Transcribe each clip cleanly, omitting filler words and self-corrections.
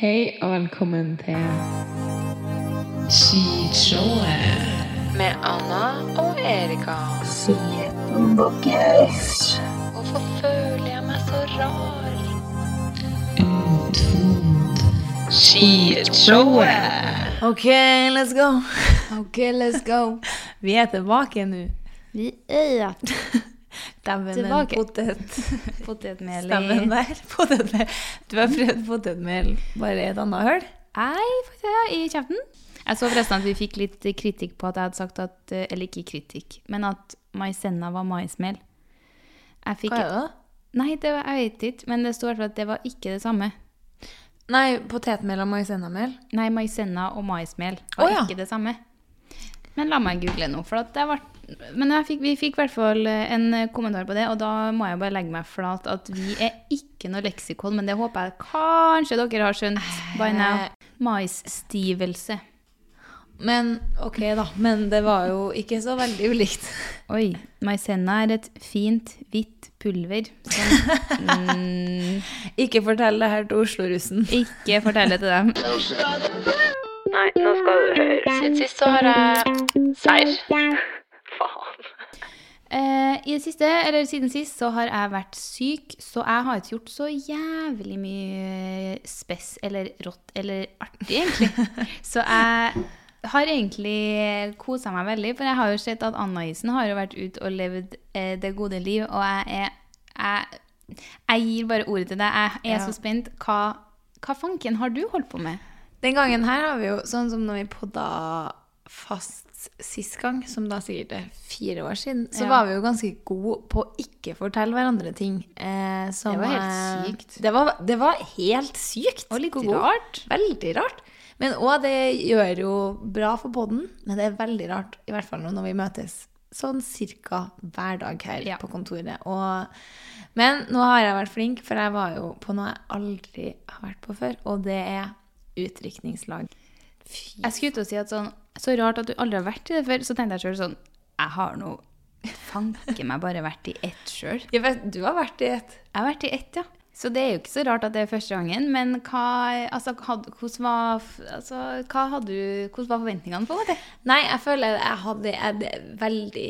Hei og velkommen til Skishowet med Anna og Erika. Hvorfor føler jeg meg så rar? Skishowet. Ok, let's go. Vi er tilbake nå. Vi är Stemmen Tilbake. potetmel Stemmen der. Potetmel. Du har prøvd potetmel bare i et annet høl? Nei, faktisk ja, i kjeften. Jeg så forresten at vi fikk litt kritikk på at jeg hadde sagt at, eller ikke kritikk, men at maisenna var maismel. Jeg fikk, Hva er det da? Nei, jeg vet ikke, men det står i hvert fall at det var ikke det samme. Nei, potetmel og maisennamel. Nei, maisenna og maismel var ja. ikke det samme. Men la meg google nå, for at det var... Men vi fikk i hvert fall en kommentar på det, og da må jeg bare legge meg flat at vi er ikke noe leksikon, men det håper jeg kanskje dere har skjønt by now. Maisstivelse. Men, ok da, men det var jo ikke så veldig ulikt. Oi, maisenna er et fint, hvitt pulver. Som, Ikke fortell det her til Oslo-russen. ikke fortell det til dem. Nei, nå skal du høre. Siden sist så har jeg seier. Faen. Siden sist så har jeg vært syk, så jeg har ikke gjort så jævlig mye spess eller rått eller artig egentlig. Så jeg har egentlig koset meg veldig, for jeg har jo sett at Anna-isen har jo vært ute og levd det gode liv, og jeg gir bare ordet til deg. Jeg er så spent. Hva fanken har du holdt på med? Den gangen her har vi jo, sånn som når vi podda fast sist gang, som da sikkert er 4 år siden, så var vi jo ganske gode på å ikke fortelle hverandre ting. Som, det var helt sykt. Det var helt sykt. Og litt rart. Veldig rart. Men også det gjør jo bra for podden, men det er veldig rart, i hvert fall når vi møtes sånn cirka hver dag her på kontoret. Men nå har jeg vært flink, for jeg var jo på noe jeg aldri har vært på før, og det er utdrikningslag. Jeg skulle ut og si at sånn, så rart at du aldri har vært i det før, så tenkte jeg selv sånn, jeg har nå fanke meg bare vært i ett selv. Jeg vet, du har vært i ett. Jeg har vært i ett, ja. Så det er jo ikke så rart at det er første gangen, men hvordan var forventningene på det? Nei, jeg føler jeg hadde veldig...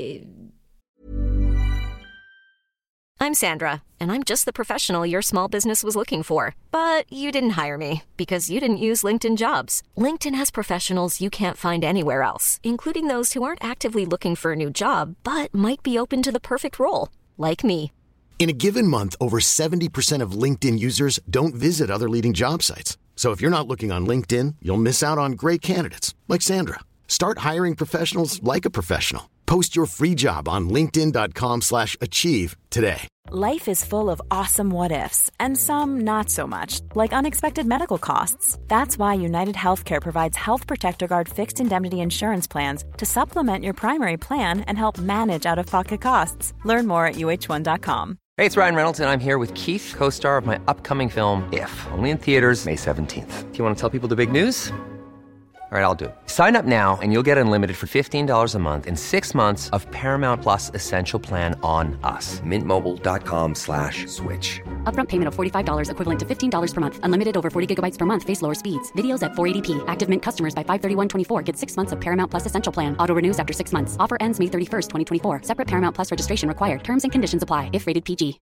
I'm Sandra, and I'm just the professional your small business was looking for. But you didn't hire me because you didn't use LinkedIn Jobs. LinkedIn has professionals you can't find anywhere else, including those who aren't actively looking for a new job, but might be open to the perfect role, like me. In a given month, over 70% of LinkedIn users don't visit other leading job sites. So if you're not looking on LinkedIn, you'll miss out on great candidates like Sandra. Start hiring professionals like a professional. Post your free job on linkedin.com/achieve today. Life is full of awesome what-ifs, and some not so much, like unexpected medical costs. That's why United Healthcare provides Health Protector Guard fixed indemnity insurance plans to supplement your primary plan and help manage out-of-pocket costs. Learn more at uh1.com. Hey, it's Ryan Reynolds, and I'm here with Keith, co-star of my upcoming film, If, only in theaters May 17th. Do you want to tell people the big news? All right, I'll do it. Sign up now and you'll get unlimited for $15 a month and 6 months of Paramount Plus Essential Plan on us. MintMobile.com/switch. Upfront payment of $45 equivalent to $15 per month. Unlimited over 40 gigabytes per month. Face lower speeds. Videos at 480p. Active Mint customers by 531.24 get 6 months of Paramount Plus Essential Plan. Auto renews after 6 months. Offer ends May 31st, 2024. Separate Paramount Plus registration required. Terms and conditions apply if rated PG.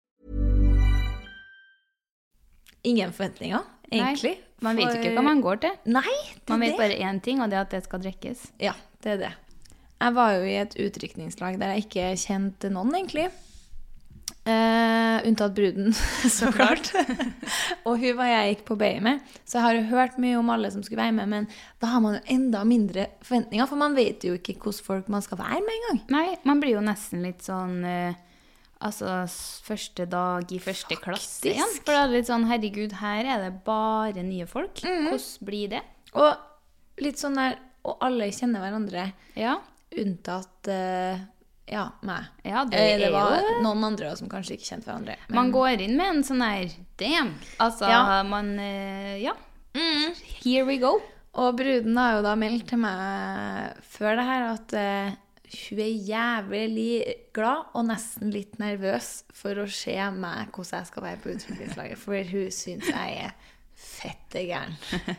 Ingen forventninger, egentlig. Nei, man vet jo ikke hva man går til. Nei, man vet bare en ting, og det er at det skal drikkes. Ja, det er det. Jeg var jo i et utdrikningslag der jeg ikke kjente noen, egentlig. Unntatt bruden, så klart. Og hun var jeg gikk på BI med. Så jeg har jo hørt mye om alle som skulle være med, men da har man jo enda mindre forventninger, for man vet jo ikke hvordan folk man skal være med en gang. Nei, man blir jo nesten litt sånn... første dag i første klasse igjen. For det er litt sånn, herregud, her er det bare nye folk. Hvordan blir det? Og litt sånn der, og alle kjenner hverandre. Ja. Unntatt, meg. Ja, det var noen andre som kanskje ikke kjente hverandre. Men... Man går inn med en sånn her, damn. Here we go. Og bruden har jo da meldt til meg før det her at... hun er jævlig glad og nesten litt nervøs for å se meg hvordan jeg skal være på utviklingslaget, for hun synes jeg er fette gæren.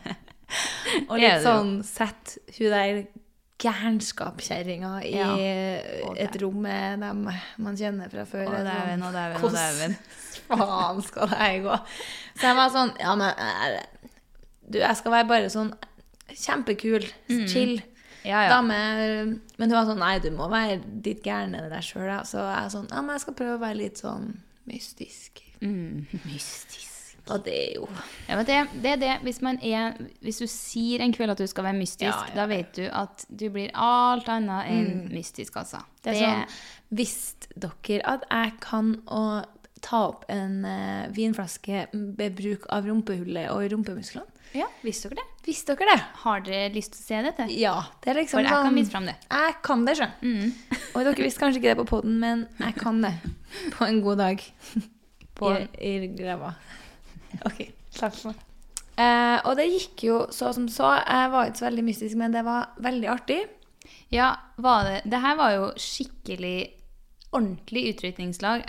Og litt sånn, sett hun der gærenskapskjæringa i et rom med dem man kjenner fra før. Og dæven. Faen skal det gå? Så jeg var sånn, ja, men du, jeg skal være bare sånn kjempekul, chill dame. Men hun var sånn, nei, du må være ditt gærne der selv. Da. Så jeg var sånn, ja, men jeg skal prøve å være litt sånn mystisk. Mystisk. Og det jo... Ja, men det er det. Hvis du sier en kveld at du skal være mystisk, da vet du at du blir alt annet enn mystisk, altså. Det er sånn, visste dere at jeg kan å ta opp en vinflaske med bruk av rumpehullet og rumpemusklene? Ja, visste dere det? Visste dere det? Har dere lyst til å se dette? Ja, det er liksom for jeg kan vise frem det. Jeg kan det, skjønn. Og dere visste kanskje ikke det på podden, men jeg kan det. På en god dag. I greva. Ok, takk for meg. Og det gikk jo så som så. Jeg var ikke så veldig mystisk, men det var veldig artig. Ja, var det. Det her var jo skikkelig ordentlig utrykningslag.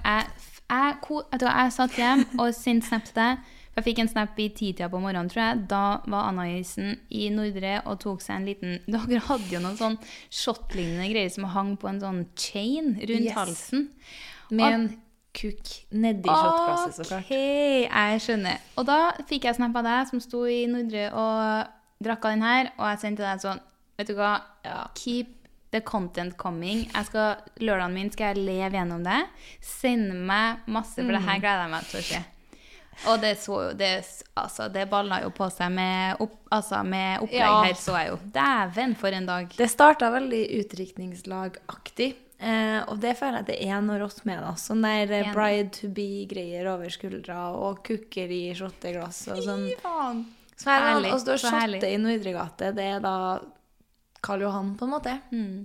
Jeg satt hjem og sendte snap til deg. Jeg fikk en snap i 10-tida på morgenen, tror jeg. Da var Anna-isen i Nordre og tok seg en liten... Dere hadde jo noen sånn shot-lignende greier som hang på en sånn chain rundt halsen. Med en kuk nedi shotglasset, så klart. Ok, jeg skjønner. Og da fikk jeg snap av deg som sto i Nordre og drakk av den her, og jeg sendte deg sånn, vet du hva, keep the content coming. Lørdagen min skal jeg leve gjennom det. Send meg masse, for det her gleder jeg meg til å se. Og det ballet jo på seg med opplegg her, så jeg jo. Dæven for en dag. Det startet veldig utrykningslagaktig. Og det føler jeg at det er når oss med da. Sånn der bride-to-be-greier over skuldra, og kukker i shotteglass og sånn. Så herlig, og stå og shotte i Nordregate, det er da Karl Johan på en måte.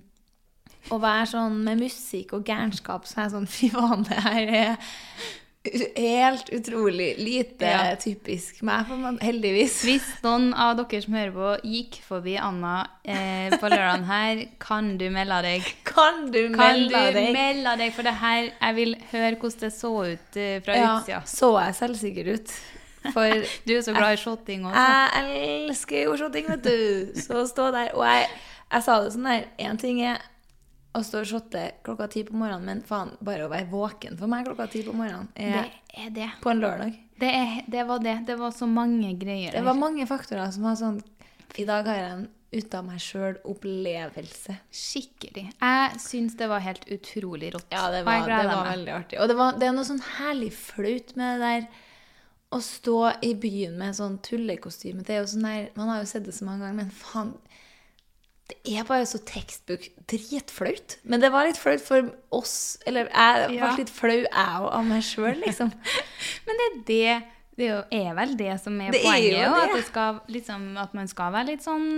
Og være sånn med musikk og gærenskap, så er jeg sånn, fy faen, det her er helt utrolig lite typisk meg, heldigvis. Hvis noen av dere som hører på gikk forbi Anna på lørdagen her, kan du melde deg? Kan du melde deg? For det her, jeg vil høre hvordan det så ut fra utsida. Så jeg selvsikker ut. For du er så glad i shotting også. Jeg elsker jo shotting, vet du. Så stå der, og jeg sa det sånn der, en ting er å stå og shotte klokka 10 på morgenen, men faen, bare å være våken for meg klokka 10 på morgenen det er det. På en lørdag. Det var så mange greier. Det var mange faktorer som var sånn, i dag har jeg en ut av meg selv opplevelse. Skikkelig. Jeg synes det var helt utrolig rått. Ja, det var veldig artig. Og det er noe sånn herlig flaut med det der å stå i byen med sånn tullekostyme. Det er jo sånn der, man har jo sett det så mange ganger, men faen, det er bare så tekstbok dritflaut. Men det var litt flaut for oss, eller jeg var litt flau av meg selv, liksom. Men det er vel det som er poenget, at det skal, liksom, at man skal være litt sånn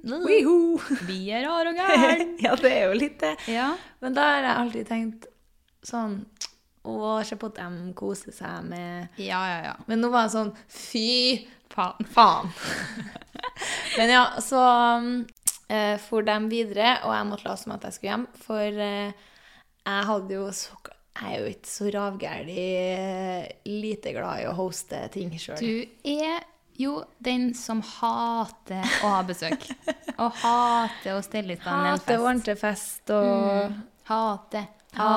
vi er rar og gæren. Ja, det er jo litt det. Ja. Men da har jeg alltid tenkt sånn, se på at de koser seg med... Ja. Men nå var det sånn, fy faen. Men ja, så... for dem videre, og jeg måtte late som at jeg skulle hjem, for jeg er jo ikke så ravgærlig lite glad i å hoste ting selv. Du er jo den som hater å ha besøk, og hater å stelle i stand en fest. Hater å ordne fest, og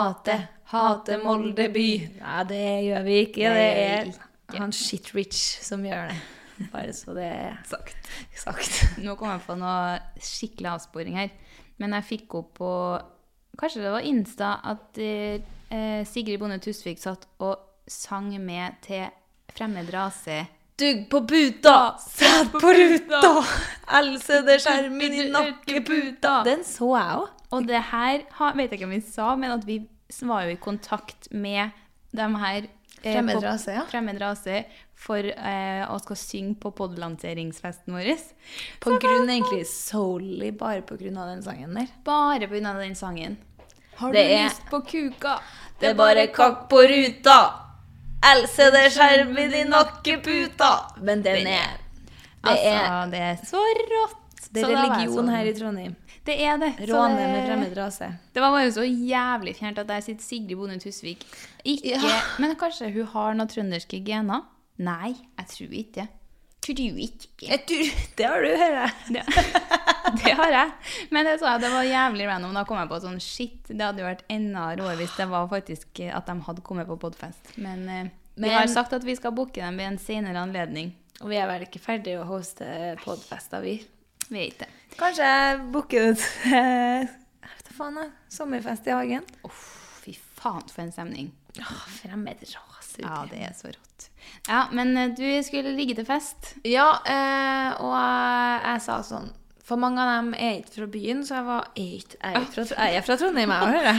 hater Molde by. Nei, det gjør vi ikke, det er han shit rich som gjør det. Bare så det er sagt. Nå kom jeg på noe skikkelig avsporing her. Men jeg fikk opp på, kanskje det var Insta, at Sigrid Bonde Tusvik satt og sang med til Fremmed rase. Dugg på puta, sett på ruta, LCD-skjermen i nakkeputa. Den så jeg også. Og det her, vet jeg ikke om vi sa, men at vi var jo i kontakt med de her Fremmed rase, ja. Fremmed rase for å skal synge på poddlanseringsfesten vår. På grunn egentlig solely bare på grunn av den sangen der. Bare på grunn av den sangen. Har du lyst på kuka? Det er bare kakk på ruta. LCD-skjermen i nakkeputa. Men den er... Det er så rått. Det er religion her i Trondheim. Det er det. Råne med fremmed rase. Det var bare så jævlig fjernt at der sitter Sigrid Bonde Tusvik. Men kanskje hun har noen trønderske gener? Nei, jeg tror ikke. Tror du ikke? Det har du, hører jeg. Det har jeg. Men jeg sa at det var jævlig random. Da kom jeg på sånn, shit, det hadde jo vært enda råere hvis det var faktisk at de hadde kommet på podfest. Men vi har sagt at vi skal booke dem ved en senere anledning. Og vi er vel ikke ferdige å hoste podfester, vi. Vi er ikke. Kanskje jeg booker ut sommerfest i hagen. Fy faen for en stemning. Fremmed ras. Ja, det er så rått. Ja, men du skulle ligge til fest. Ja, og jeg sa sånn, for mange av dem er ikke fra byen, så jeg er fra Trondheim, jeg hører.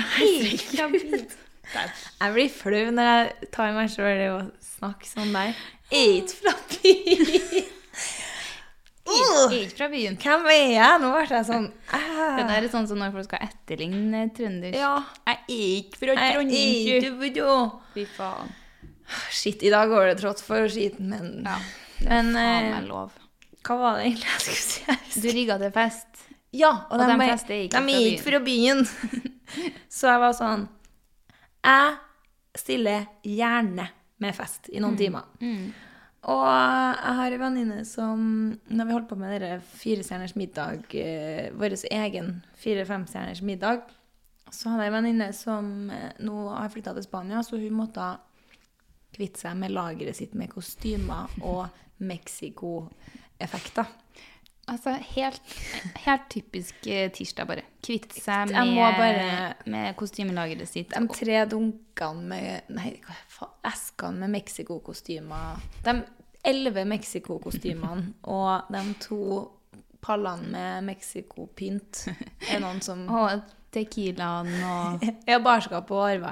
Jeg blir flau når jeg tar meg selv i å snakke sånn der. Jeg er ikke fra byen. Ikke fra byen. Hvem er jeg? Nå ble jeg sånn. Det der er sånn som når folk skal etterligne trønder. Ja. Jeg er ikke fra Trondheim. Fy faen. Shit, i dag går det trått for skiten, men... Ja, det er faen meg lov. Hva var det egentlig jeg skulle si? Du rigget til fest. Ja, og de er ikke fra byen. Så jeg var sånn, jeg stiller gjerne med fest i noen timer. Og jeg har en venninne som, når vi holdt på med dere 4-stjerners middag, vår egen 4-5-stjerners middag, så hadde jeg en venninne som nå har flyttet til Spania, så hun måtte kvitte seg med lageret sitt med kostymer og Mexico-effekter. Altså, helt typisk tirsdag bare. Kvitte seg med kostymelageret sitt. De 3 dunkene med, eskene med Mexico-kostymer. De 11 Mexico-kostymene og de 2 pallene med Mexico-pynt. Er noen som... Og tequilaen og... Ja, barskap og arve.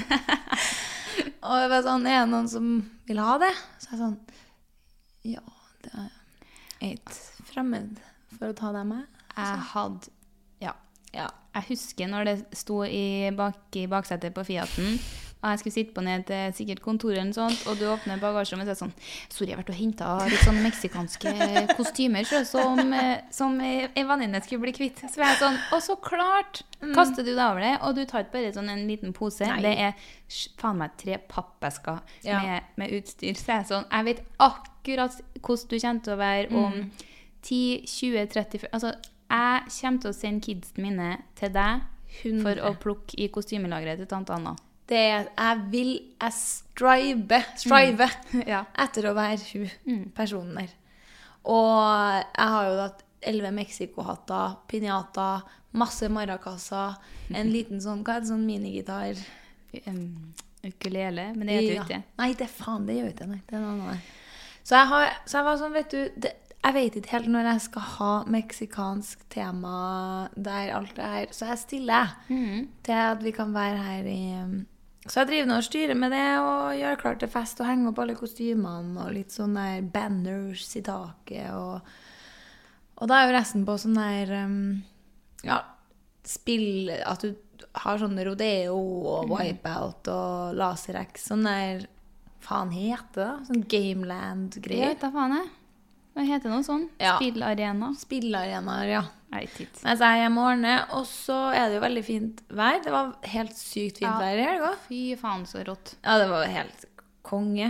Og jeg var sånn, er det noen som vil ha det? Så jeg sånn, ja, det er et fremmed for å ta det med. Jeg husker når det sto i baksetet på Fiaten, og jeg skulle sitte på ned til sikkert kontoret eller sånt, og du åpner bagasjerommet, så er det sånn, sorry, jeg har vært og hentet litt sånn meksikanske kostymer, som en venninne skulle bli kvitt. Så jeg sånn, og så klart, kaster du deg over det, og du tar ikke bare sånn en liten pose. Nei. Det er faen meg 3 pappesker med utstyr. Så jeg sånn, jeg vet akkurat hvordan du kommer til å være om 10, 20, 30... Altså, jeg kommer til å sende kidsen mine til deg for å plukke i kostymelageret til tante Anna. Jeg strive etter å være hun personen der. Og jeg har jo da 11 Mexico-hatter, pinata, masse maracasa, en liten sånn, hva er det, sånn minigitar? Ukulele, men det heter jo ikke. Nei, det gjør ikke det. Det er noe annet. Så jeg var sånn, vet du, jeg vet ikke helt når jeg skal ha meksikansk tema der alt det her, så jeg stiller til at vi kan være her i... Så jeg driver nå og styrer med det, og gjør klart til fest, og henger opp alle kostymene, og litt sånne der banners i taket, og da er jo resten på sånn der, spill, at du har sånn rodeo, og wipeout, og laserrex, sånn der, faen heter det, sånn Gameland-greier. Jeg vet da faen jeg. Hva heter det noe sånn? Ja. Spillarena? Spillarenaer, ja. Nei, titt. Mens jeg er hjemme og ordner, og så er det jo veldig fint vær. Det var helt sykt fint vær i helga. Fy faen, så rått. Ja, det var helt konge.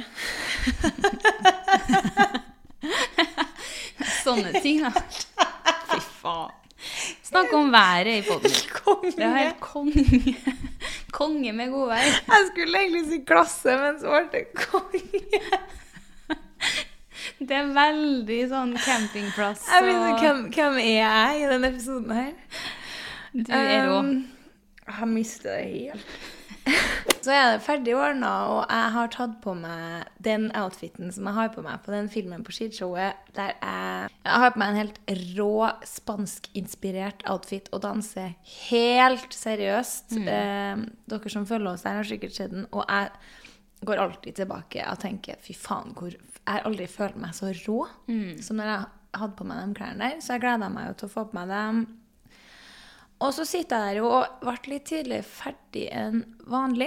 Sånne ting, da. Fy faen. Snakk om været i podden. Konge. Det er helt konge. Konge med god vær. Jeg skulle egentlig si klasse, men så ble det konge. Det er veldig sånn campingplass. Jeg vet ikke, hvem er jeg i denne episoden her? Du er rå. Jeg har mistet det helt. Så er det ferdig ordnet, og jeg har tatt på meg den outfiten som jeg har på meg på den filmen på skidshowet, der jeg har på meg en helt rå spansk-inspirert outfit og danser helt seriøst. Dere som følger oss der har sikkert sett den, og jeg går alltid tilbake og tenker, fy faen, jeg har aldri følt meg så rå som når jeg hadde på meg de klærne der, så jeg gleder meg jo til å få på meg dem. Og så sitter jeg der jo og ble litt tidligere ferdig enn vanlig.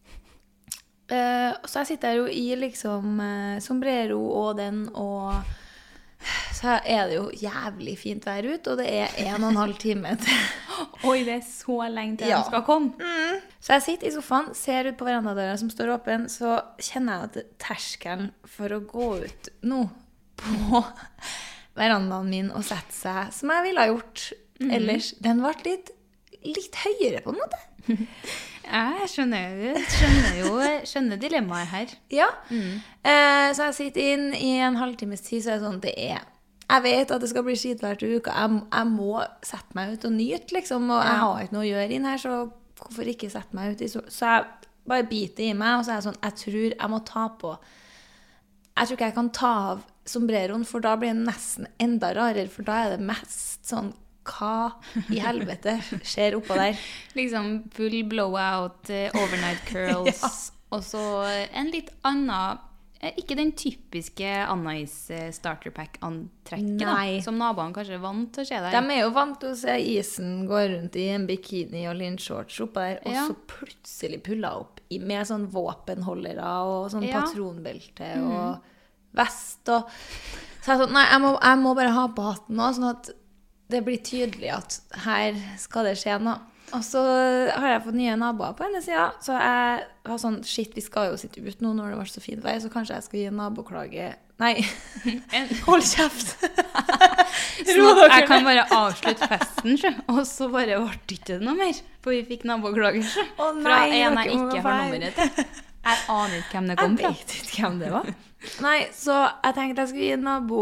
Så jeg sitter der jo i liksom sombrero og den, og så er det jo jævlig fint vær ut, og det er 1,5 time til. Oi, det er så lenge til den skal komme. Så jeg sitter i sofaen, ser ut på verandadøra som står åpen, så kjenner jeg at terskelen for å gå ut nå på verandaen min og sette seg, som jeg ville ha gjort ellers. Den ble litt høyere på en måte. Jeg skjønner dilemmaet her. Ja. Så jeg sitter inn i en halvtimes tid, så er det sånn, jeg vet at det skal bli skitvært i uka. Jeg må sette meg ut og nyte, liksom, og jeg har ikke noe å gjøre inn her, så hvorfor ikke sette meg ut i så jeg bare biter i meg, og så er jeg sånn, jeg tror jeg må ta på. Jeg tror ikke jeg kan ta av sombreroen, for da blir det nesten enda rarere, for da er det mest sånn, hva i helvete skjer oppå der? Liksom full blowout, overnight curls, og så en litt annen, ikke den typiske Anna-is starterpack-antrekket da, som naboene kanskje er vant til å se der. De er jo vant til å se isen gå rundt i en bikini og linshorts oppå der, og så plutselig pulla opp med sånn våpenholdere og sånn patronbelte og vest. Og så jeg sånn, nei, jeg må bare ha på hatten nå, sånn at det blir tydelig at her skal det skje noe. Og så har jeg fått nye naboer på henne siden, så jeg var sånn, shit, vi skal jo sitte ut nå når det var så fint vei, så kanskje jeg skal gi en naboklage. Nei, hold kjeft! Sånn at jeg kan bare avslutte festen, og så bare ble det ikke noe mer, for vi fikk naboklager, fra en jeg ikke har nummeret til. Jeg aner ikke hvem det kom fra. Jeg vet ikke hvem det var. Nei, så jeg tenkte jeg skulle gi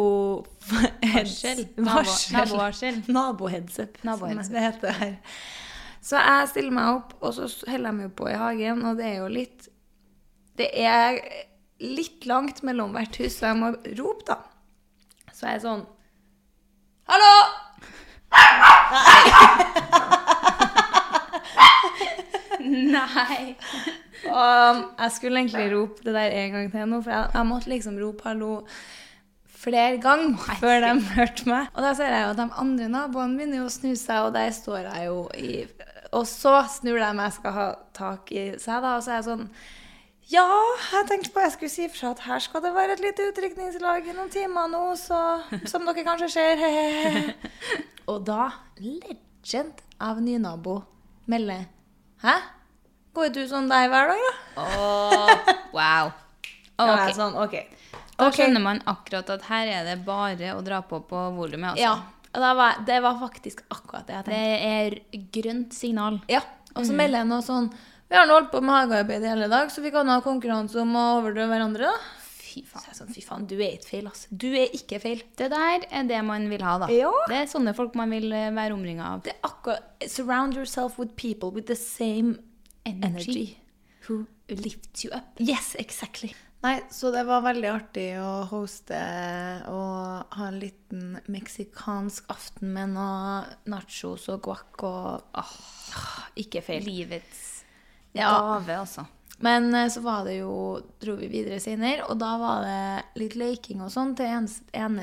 naboheadsup, som det heter her. Så jeg stiller meg opp, og så heller jeg meg på i hagen, og det er litt langt mellom hvert hus, så jeg må rope da. Så jeg er sånn, hallo! Nei! Jeg skulle egentlig rope det der en gang til nå, for jeg måtte liksom rope hallo flere ganger før de hørte meg. Og da ser jeg jo at de andre naboene begynner å snu seg, og der står jeg jo og så snur de meg, skal ha tak i seg da, og så er jeg sånn, ja, jeg tenkte på jeg skulle si fra at her skal det være et lite utrykningslag i noen timer nå, så, som dere kanskje ser. Og da, legend av ny nabo melder, hæ? Går du sånn der hver dag da? Wow. Da er jeg sånn, ok. Da skjønner man akkurat at her er det bare å dra på volumet, altså. Ja, og det var faktisk akkurat det jeg tenkte. Det er grønt signal. Ja, og så melder jeg noe sånn, vi har nå holdt på med hagearbeid hele dag, så vi kan ha konkurranse om å overdøve hverandre da. Fy faen. Så jeg er sånn, fy faen, du er ikke feil, altså. Du er ikke feil. Det der er det man vil ha da. Ja. Det er sånne folk man vil være omringet av. Det er akkurat, surround yourself with people with the same energy. Who lifts you up. Yes, exactly. Nei, så det var veldig artig å hoste og ha en liten meksikansk aften med noe nachos og guac og ikke feil. Livets gave, altså. Men så var det jo, dro vi videre senere, og da var det litt leking og sånn til ene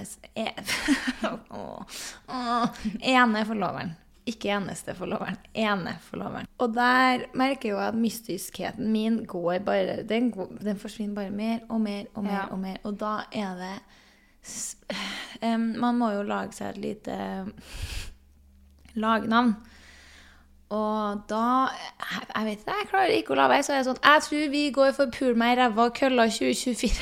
forloveren. Ikke eneste forloveren, ene forloveren. Og der merker jeg jo at mystiskheten min går bare, den forsvinner bare mer og mer og mer og mer. Og da er det, man må jo lage seg et lite lagnavn. Og da, jeg vet ikke, jeg klarer ikke å la være, så er det sånn, jeg tror vi går for pul meg i ræva og kølla 2024.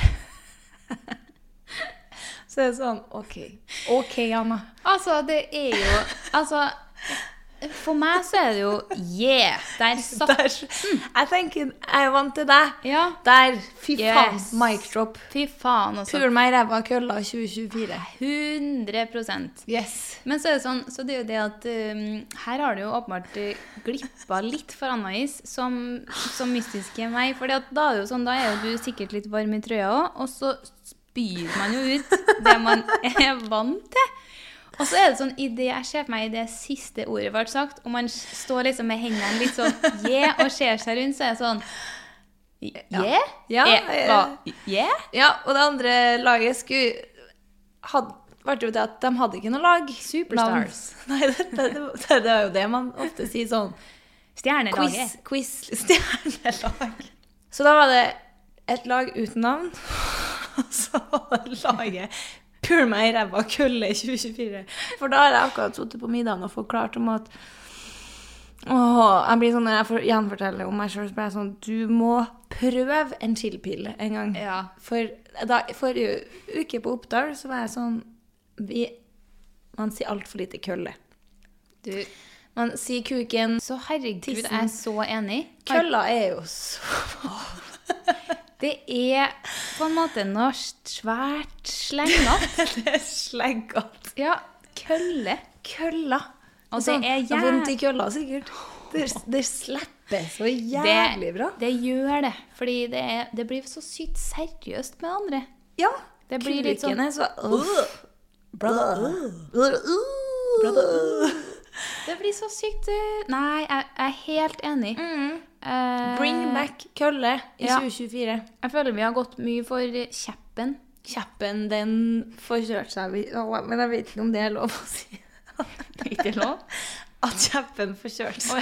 Så er det sånn, ok, Anna. Altså, det er jo, for meg så er det jo, der satt. Jeg tenker, jeg er vant til deg. Ja. Der, fy faen, mic drop. Fy faen, altså. Pul meg i ræva og kølla 2024. 100%. Yes. Men så er det sånn, så det er jo det at her har det jo åpenbart glippet litt for Anna-is som mystiske meg, for da er det jo sånn, da er jo du sikkert litt varm i trøya også, og så spyr man jo ut det man er vant til. Og så er det sånn, jeg ser for meg i det siste ordet var sagt, og man står liksom med hendene litt sånn, og ser seg rundt, så er det sånn, Ja, og det andre laget var jo det at de hadde ikke noe lag. Superstars. Nei, det er jo det man ofte sier sånn. Stjernelaget. Quiz, stjernelag. Så da var det et lag uten navn, og så var det laget pul meg i ræva kølle 2024. For da har jeg akkurat suttet på middagen og forklart om at jeg blir sånn, når jeg gjenforteller om meg selv, så blir jeg sånn, du må prøve en chillpille en gang. Ja. For forrige uke på Oppdal, så var jeg sånn, man sier alt for lite kølle. Man sier kuken, Så herregud, tissen. jeg er så enig. Kølla er jo så... Det er på en måte noe svært slengete. Det er sleggete. Ja, kølle. Kølla. Og Sånn, det er det er vondt i kølla, sikkert. Det slipper så jævlig bra. Det gjør det, fordi det blir så sykt seriøst med andre. Ja, Det blir litt sånn... kuken er så... Det blir så sykt... Nei, jeg er helt enig. Bring back kølle i Ja. 2024. Jeg føler vi har gått mye for kjeppen. Kjeppen, den får kjørt seg. Men jeg vet ikke om det er lov å si. Det er ikke lov. At kjeppen får kjørt seg.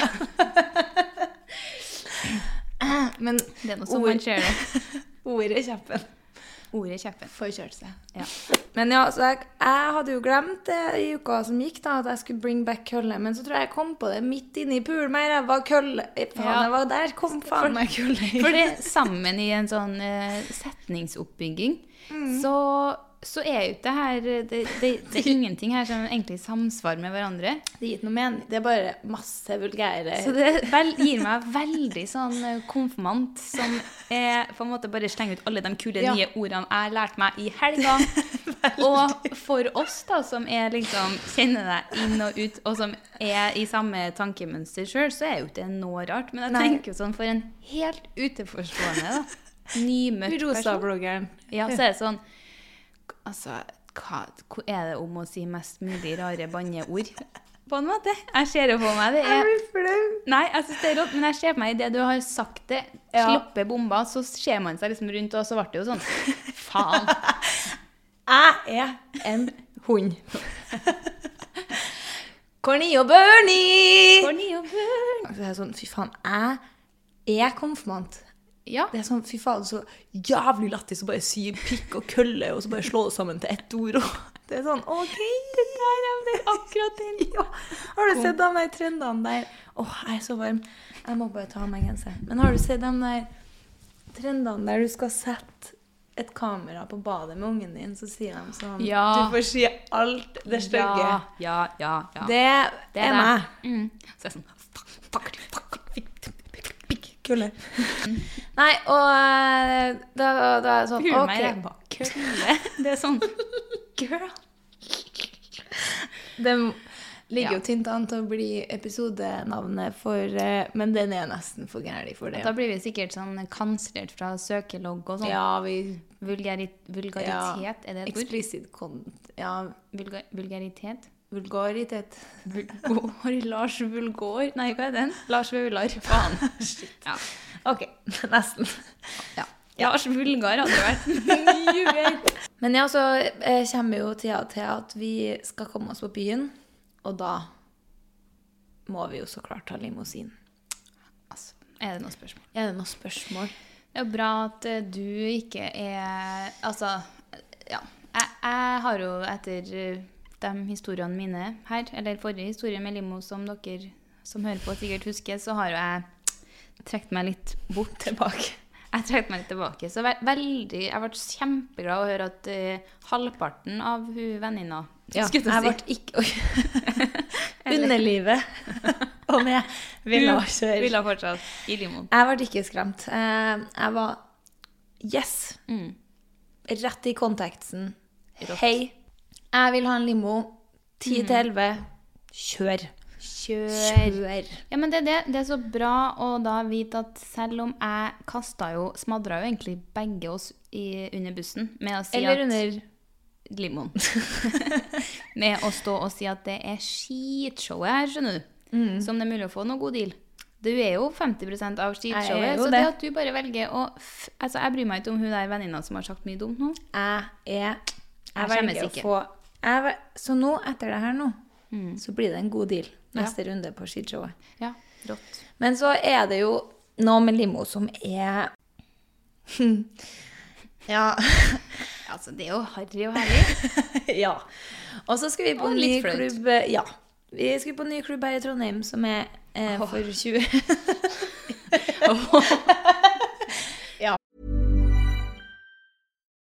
Men Det er noe som man ser det. ordet kjeppen Ordet kjeppen. får kjørt seg. Ja. Men ja, så jeg hadde jo glemt det i uka som gikk da, at jeg skulle bring back kølle. Men så tror jeg kom på det midt inne i pulen meg. Jeg var kølle. Faen, Ja. jeg var der. Kom faen meg kølle. For det sammen i en sånn setningsoppbygging, så er jo ikke det her det er ingenting her som egentlig samsvarer med hverandre. Det gir ikke noe mening. Det er bare masse vulgære... Så det gir meg veldig sånn konfirmant som på en måte bare slenger ut alle de kule nye ordene jeg lærte meg i helga. Og for oss da, som liksom kjenner deg inn og ut, og som er i samme tankemønster selv, så er jo ikke det noe rart. Men jeg tenker jo sånn for en helt utenforstående da, nymøtt person. Rosa-bloggeren. Ja, så er det sånn, altså, hva er det om å si mest mulig rare banneord? På en måte. Jeg ser jo på meg, det er... Nei, jeg synes det er rått, men jeg ser på meg i det du har sagt det, sluppe bomba, så ser man seg liksom rundt, og så ble det jo sånn, faen. Jeg er en hund. Corny og Bernie! Corny og Bernie. Så det er sånn, fy faen, jeg er konfirmant. Ja. Det er sånn, fy faen, så jævlig lattis å bare si pikk og kølle, og så bare slå det sammen til ett ord. Og det er sånn, ok, det der er akkurat den. Ja. Har du sett de der trendene der? Åh, jeg er så varm. Jeg må bare ta meg genser. Men har du sett de der trendene der du skal sette et kamera på badet med ungen din, så sier de sånn, Ja. du får si alt det stygge. Ja. Det er meg. Så er det sånn, Kølle. Nei, og da er det sånn, Puler meg i ok. ræva. Kølle. Det er sånn, girl. Det ligger jo tynt an til å bli episodenavnet for, men den er nesten for gærlig for det. Da blir vi sikkert sånn kanslert fra søkelogg og sånn. Ja, vi... Vulgaritet, er det et ord? Explicit content. Ja, Vulgaritet? vulgaritet. Vulgår, Lars Vulgår. Nei, hva er den? Lars Vaular. Faen. Ja. Ok, nesten. Ja. Lars Vulgar hadde det vært. Men ja, så kommer jo tida til at vi skal komme oss på byen, og da må vi jo så klart ha limousin. Altså, er det noe spørsmål? Er det noe spørsmål? Det er jo bra at du ikke er... Altså, ja. Jeg har jo etter de historiene mine her, eller forrige historie med limo som dere som hører på sikkert husker, så har jo jeg trekt meg litt bort tilbake. Jeg trekte meg litt tilbake, så jeg ble kjempeglad å høre at halvparten av hun venninna, Ja, jeg ble ikke... Underlivet. Og med ville kjøre. Ville fortsatt i limoen. Jeg ble ikke skremt. Jeg var... Yes. Rett i konteksten. Hei, jeg vil ha en limo. 10-11. Kjør. Kjør. Ja, men det er så bra å da vite at selv om jeg smadret jo egentlig begge oss under bussen med å si Eller at... under... Limoen. Med å stå og si at det er skitshowet her, skjønner du. Som det er mulig å få noe god deal. Du er jo 50% av skitshowet, så det at du bare velger å... Altså, jeg bryr meg ikke om hun der venninna som har sagt mye dumt nå. Jeg skjemmes velger å ikke. få... Så nå, etter det her nå, så blir det en god deal. Neste runde på skitshowet. Ja, rått. Men så er det jo noe med limo som er... Ja... Altså, det er jo harry og herlig. Ja. Og så skal vi på Og en ny litt flaut. klubb. Ja. Vi skal på en ny klubb her i Trondheim som er for 20.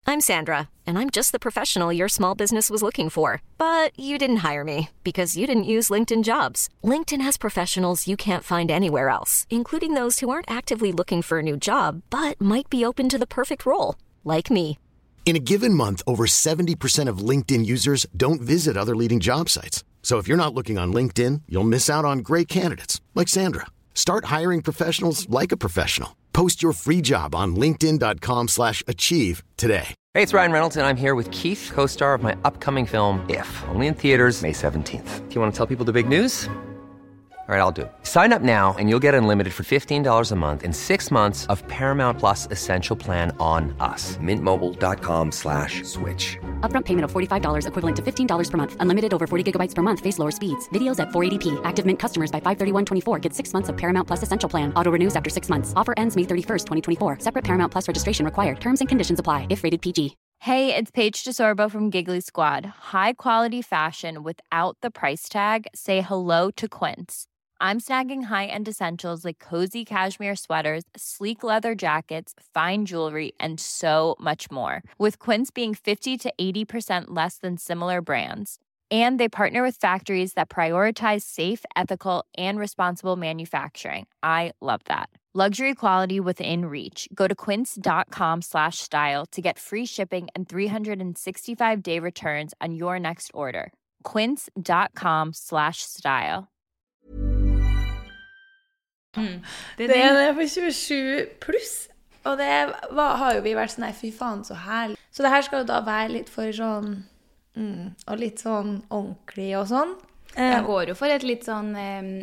I'm Sandra, and I'm just the professional your small business was looking for. But you didn't hire me because you didn't use LinkedIn Jobs. LinkedIn has professionals you can't find anywhere else, including those who aren't actively looking for a new job, but might be open to the perfect role, like me. In a given month, over 70% of LinkedIn users don't visit other leading job sites. So if you're not looking on LinkedIn, you'll miss out on great candidates like Sandra. Start hiring professionals like a professional. Post your free job on linkedin.com/achieve today. Hey, it's Ryan Reynolds, and I'm here with Keith, co-star of my upcoming film, If, only in theaters May 17th. Do you want to tell people the big news? All right, I'll do it. Sign up now and you'll get unlimited for $15 a month and 6 months of Paramount Plus Essential Plan on us. MintMobile.com/switch. Upfront payment of $45 equivalent to $15 per month. Unlimited over 40 gigabytes per month. Face lower speeds. Videos at 480p. Active Mint customers by 531.24 get 6 months of Paramount Plus Essential Plan. Auto renews after 6 months. Offer ends May 31st, 2024. Separate Paramount Plus registration required. Terms and conditions apply if rated PG. Hey, it's Paige DeSorbo from Giggly Squad. High quality fashion without the price tag. Say hello to Quince. I'm snagging high-end essentials like cozy cashmere sweaters, sleek leather jackets, fine jewelry, and so much more. With Quince being 50 to 80% less than similar brands. And they partner with factories that prioritize safe, ethical, and responsible manufacturing. I love that. Luxury quality within reach. Go to quince.com/style to get free shipping and 365-day returns on your next order. Quince.com/style. Det er for 27 pluss. Og det har jo vi vært sånn, nei, fy faen, så herlig. Så det her skal jo da være litt for sånn, og litt sånn ordentlig og sånn. Jeg går jo for et litt sånn,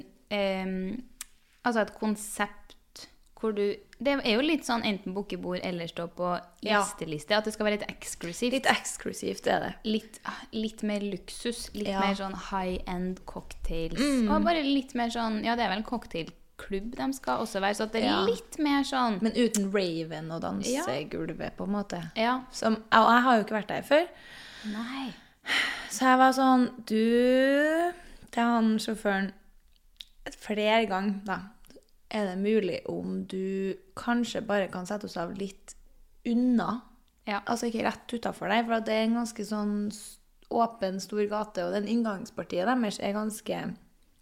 altså et konsept hvor du, det er jo litt sånn enten bokebord eller stå på gjesteliste, at det skal være litt eksklusivt. Litt eksklusivt, det er det. Litt mer luksus, litt mer sånn high-end cocktails. Og bare litt mer sånn, ja, det er vel en cocktailklubb de skal også være, så at det er litt mer sånn. Men uten raven og dansegulvet på en måte. Ja. Og jeg har jo ikke vært der før. Nei. Så jeg var sånn, til han sjåføren, flere ganger da, er det mulig om du kanskje bare kan sette oss av litt unna. Ja. Altså ikke rett utenfor deg, for det er en ganske sånn åpen, stor gate, og den inngangspartiet deres er ganske...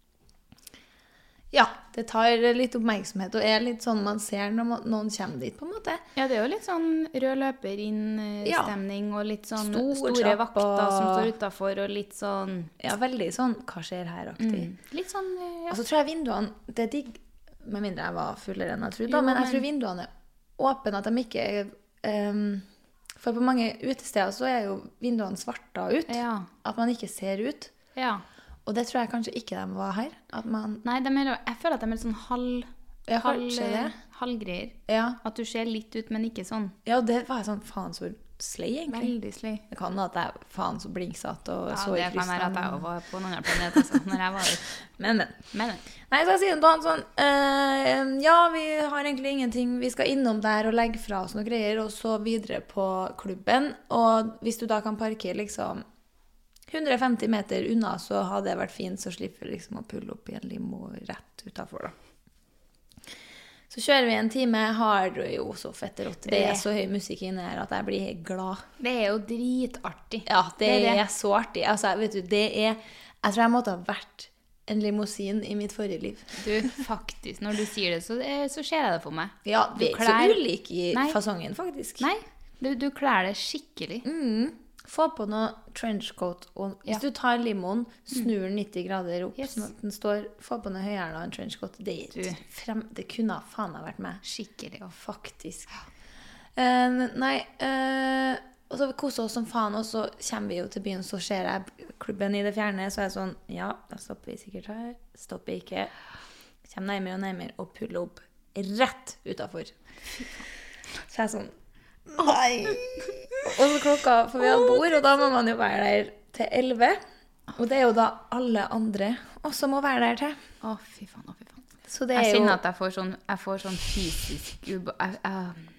Ja, det tar litt oppmerksomhet, og er litt sånn man ser når noen kommer dit, på en måte. Ja, det er jo litt sånn rød løper inn-stemning, og litt sånn store trapp, vakter som står utenfor, og litt sånn... Ja, veldig sånn, hva skjer her-aktig. Litt sånn, Og så tror jeg vinduene, det er digg, med mindre jeg var fullere enn jeg trodde, men jeg tror vinduene er åpne, at de ikke... for på mange utesteder så er jo vinduene svarta ut, at man ikke ser ut. Ja. Og det tror jeg kanskje ikke de var her. At man... Nei, jeg føler at de er sånn halvgreier. Ja. At du ser litt ut, men ikke sånn. Ja, det var sånn faen så slay, egentlig. Veldig slay. Det kan at jeg faen så blinksatt og så i det kan være at jeg var på en annen planet også, når jeg var der. Men. Nei, så jeg sier til han sånn, ja, vi har egentlig ingenting, vi skal innom der og legge fra oss noen greier, og så videre på klubben. Og hvis du da kan parkere liksom 150 meter unna, så hadde det vært fint, så slipper vi liksom å pulle opp i en limo rett utenfor da. Så kjører vi en time, har jo så fett rått. Det er så høy musikk inne her at jeg blir glad. Det er jo dritartig. Ja, det er så artig. Altså, vet du, jeg tror jeg måtte ha vært en limousin i mitt forrige liv. Du, faktisk, når du sier det, så ser jeg det for meg. Ja, vi er ikke så ulike i fasongen, faktisk. Nei, du klær det skikkelig. Få på noe trenchcoat, og hvis du tar limoen, snur den 90 grader opp, sånn at den står, få på noe høyere og en trenchcoat, det kunne faen ha vært meg. Skikkelig. Faktisk. Og så koser oss som faen, og så kommer vi jo til byen, så ser jeg klubben i det fjerne, så er jeg sånn, ja, da stopper vi sikkert her, stopper ikke, kommer nærmere og nærmere, og puller opp rett utenfor. Så jeg er sånn, nei. Og så klokka, for vi har bord, og da må man jo være der til 11. Og det er jo da alle andre også må være der til. Å, fy faen. Så det er jeg kjenner jo... at jeg får sånn fysisk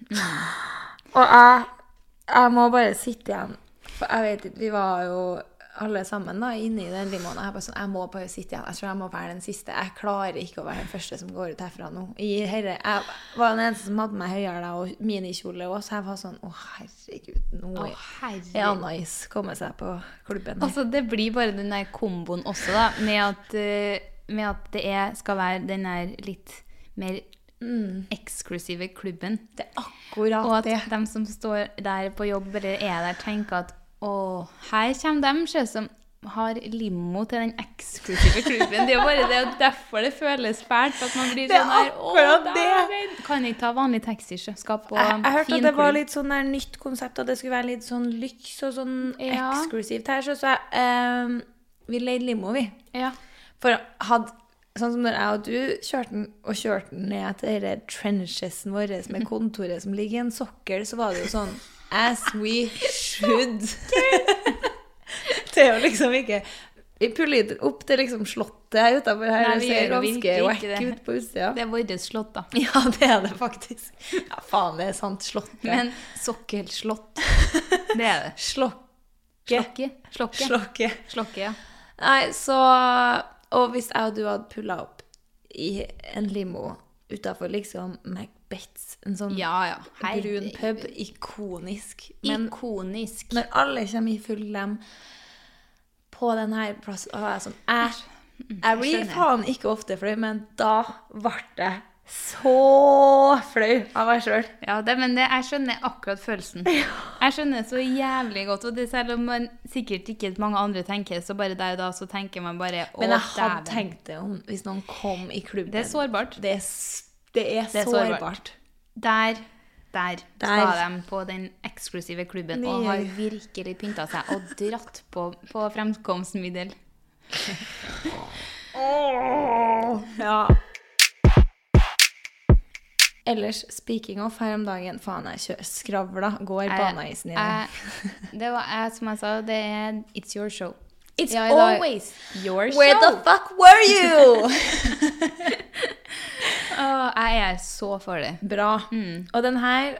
Og jeg må bare sitte igjen. For jeg vet ikke, vi var jo... alle sammen da, inne i den limoen. Jeg bare sånn, jeg må bare sitte igjen. Jeg tror jeg må være den siste. Jeg klarer ikke å være den første som går ut herfra nå. Jeg var den eneste som hadde meg høyere og minikjole også, så jeg var sånn, herregud, nå er Anna-Is kommet seg på klubben her. Altså, det blir bare den der komboen også da, med at det skal være den der litt mer eksklusive klubben. Det er akkurat og at det. de som står der på jobb eller der tenker at her kommer de selv som har limo til den eksklusive klubben. Det er jo bare det, og derfor det føles fælt, at man blir sånn her, kan jeg ta vanlig taxi, skal på jeg hørte at det var litt sånn der nytt konsept, og det skulle være litt sånn lyks og sånn eksklusivt her, så vi leide limo, vi. Ja. For sånn som når jeg og du kjørte den ned til denne trenchesen vår med kontoret som ligger i en sokkel, så var det jo sånn as we should. Det er jo liksom ikke vi puller opp til liksom slottet her utenfor her. Nei, det ser ganske wack ut på utsida. Det er vårt slott da. Ja, det er det faktisk. Ja, faen, det er sant slott. Men sokkelslott, det er det. Slokke, ja. Nei, så og hvis jeg og du hadde pullet opp i en limo utenfor liksom Macbeths, en sånn brun pub, ikonisk. Men ikonisk. Når alle kommer i full glem på denne plassen, og jeg er sånn, jeg blir faen ikke ofte flau, men da ble det så flau av meg selv. Ja, men jeg skjønner akkurat følelsen. Jeg skjønner så jævlig godt, og det selv om man sikkert ikke mange andre tenker, så bare der og da så tenker man bare, men jeg hadde tenkt det om hvis noen kom i klubben. Det er sårbart. Det er sårbart. Der skal de på den eksklusive klubben og har virkelig pyntet seg og dratt på fremkomstmiddel. Ja. Ellers, speaking of her om dagen, faen jeg skravla, går på Anna-isen igjen. Det var som jeg sa, det er It's your show. It's always your show. Where the fuck were you? Jeg er så for det. Bra. Og den her,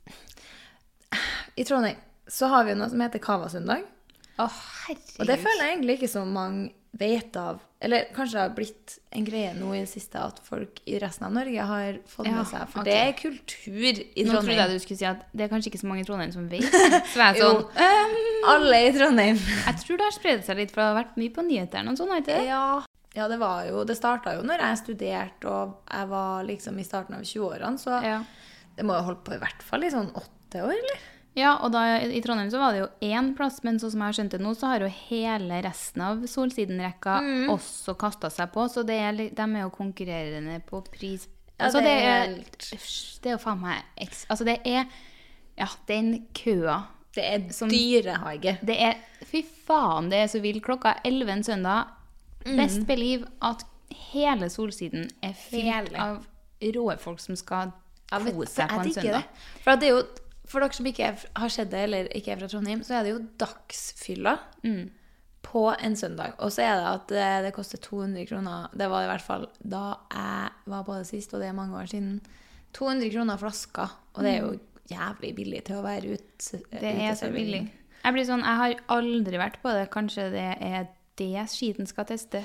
i Trondheim, så har vi noe som heter Kava-søndag. Herregud. Og det føler jeg egentlig ikke så mange vet av. Eller kanskje det har blitt en greie nå i det siste at folk i resten av Norge har fått med seg. For det er kultur i Trondheim. Nå trodde jeg du skulle si at det er kanskje ikke så mange i Trondheim som vet. Så jeg sånn, alle i Trondheim. Jeg tror det har spredt seg litt, for det har vært mye på nyheterne og sånn, ikke det? Ja, det var jo, det startet jo når jeg studerte, og jeg var liksom i starten av 20-årene, så det må jo holde på i hvert fall i sånn 8 år, eller? Ja, og da i Trondheim så var det jo én plass, men sånn som jeg har skjønt det nå, så har jo hele resten av Solsidenrekka også kastet seg på, så de er jo konkurrerende på pris. Altså, det er jo faen meg, altså det er den køa. Det er dyrehage. Det er, fy faen, det er så vild. Klokka 11 en søndag, best believe at hele Solsiden er fylt av råe folk som skal kose seg på en søndag. For det er jo for dere som ikke har sett det, eller ikke er fra Trondheim, så er det jo dagsfylla på en søndag. Og så er det at det koster 200 kroner. Det var i hvert fall da jeg var på det sist, og det er mange år siden. 200 kroner flaska, og det er jo jævlig billig til å være ute. Det er så billig. Jeg blir sånn, jeg har aldri vært på det. Kanskje det er det skiten skal teste.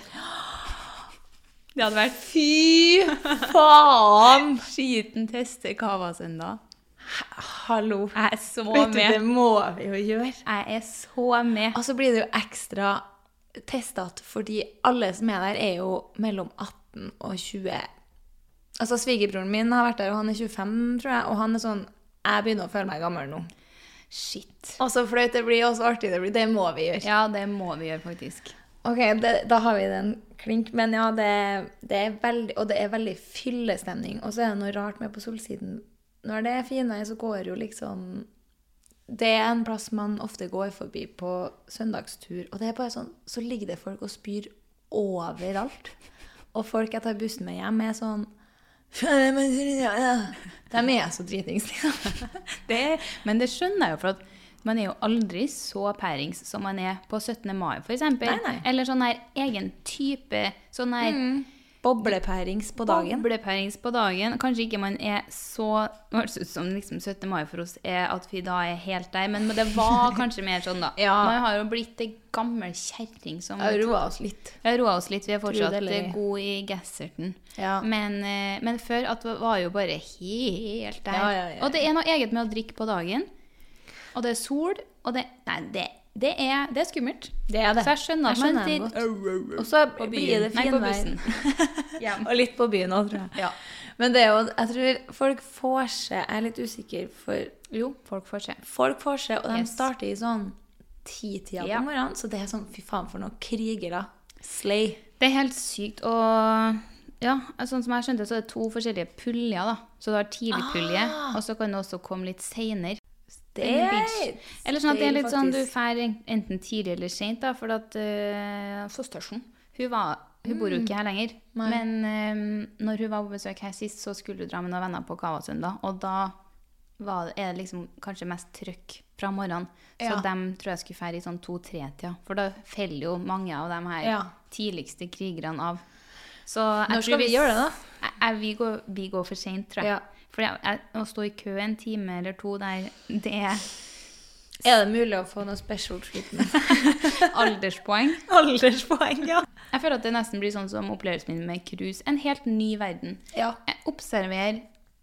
Det hadde vært fy faen! Skiten tester Kava-søndag. Hallo. Jeg er så med. Det må vi jo gjøre. Jeg er så med. Og så blir det jo ekstra testet, fordi alle som er der er jo mellom 18 og 20. Altså, svigerbroren min har vært der, og han er 25, tror jeg, og han er sånn, jeg begynner å føle meg gammel nå. Shit. Og så fløyt det blir, og så artig det blir. Det må vi gjøre. Ja, det må vi gjøre, faktisk. Ok, da har vi den klink, men ja, det er veldig, og det er veldig fyllestemning, og så er det noe rart med på Solsiden. Når det er fine, så går jo liksom, det er en plass man ofte går forbi på søndagstur, og det er bare sånn, så ligger det folk og spyr overalt. Og folk jeg tar bussen med hjem er sånn, de er så dritings. Men det skjønner jeg jo, for at man er jo aldri så pærings som man er på 17. mai, for eksempel. Nei. Eller sånn her egen type, sånn her Boblepærings på dagen. Boblepærings på dagen. Kanskje ikke man så... Det høres ut som liksom 17. mai for oss at vi da helt der, men det var kanskje mer sånn da. Man har jo blitt en gammel kjerring som... Jeg har roet oss litt. Vi er fortsatt gode i gasserten. Ja. Men før at det var jo bare helt der. Ja. Og det noe eget med å drikke på dagen. Og det sol, og det er skummelt. Det det. Så jeg skjønner at man sier... Og så blir det finvær. Og litt på byen også, tror jeg. Ja. Men det jo, jeg tror folk får seg, jeg litt usikker for... Jo, folk får seg. Folk får seg, og de starter i sånn 10-tida på morgenen, så det sånn, fy faen for noen krigere. Slay. Det helt sykt, og... Ja, sånn som jeg skjønte, så det 2 forskjellige puljer da. Så du har tidlig pulje, og så kan det også komme litt senere. Eller sånn at det litt sånn du fer enten tidlig eller sent da, for at søstersen, hun bor jo ikke her lenger. Nei. Men når hun var på besøk her sist, så skulle hun dra med noen venner på Kavasøndag, og da det liksom kanskje mest trøkk fra morgenen. Så dem tror jeg skulle fære i sånn 2-3-tida, for da feller jo mange av de her tidligste krigerne av. Så når skal vi gjøre det da? Vi går for sent, tror jeg. For å stå i kø en time eller 2 der, det det mulig å få noe special treatment? Alderspoeng. Alderspoeng, ja. Jeg føler at det nesten blir sånn som opplevelsen min med cruise. En helt ny verden. Ja. Jeg observerer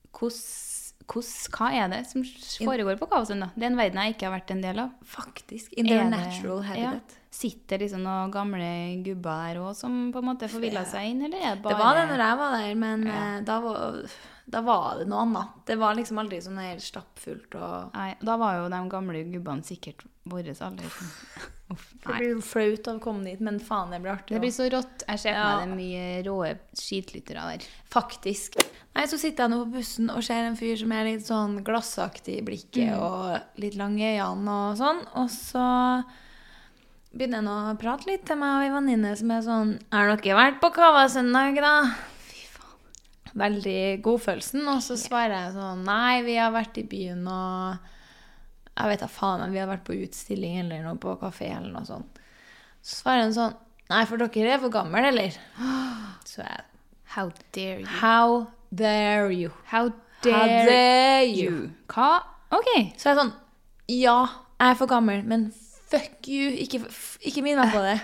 hva det som foregår på Kavasund da? Det en verden jeg ikke har vært en del av. Faktisk. In their natural habitat. Sitter liksom noen gamle gubber der også, som på en måte forvillet seg inn, eller det bare... Det var det når jeg var der, men da var det noe annet. Det var liksom aldri sånn helt stappfullt. Nei, da var jo de gamle gubbene sikkert våres alder. Det blir jo flaut av å komme dit, men faen, det blir artig. Det blir så rått. Jeg ser på meg det mye råe skitlyttere der. Faktisk. Nei, så sitter jeg nå på bussen og ser en fyr som litt sånn glassaktig i blikket og litt lange øyne og sånn, og så... begynner jeg å prate litt til meg og en venninne som sånn, har dere vært på Kavasøndag da? Fy faen. Veldig godfølelsen, og så svarer jeg sånn, nei, vi har vært i byen og jeg vet da faen, men vi har vært på utstilling eller noe på kafé eller noe sånt. Så svarer hun sånn, nei, for dere for gammel, eller? Så jeg, how dare you? How dare you? How dare you? Hva? Ok. Så jeg sånn, ja, jeg for gammel, men fuck you, ikke minn meg på det.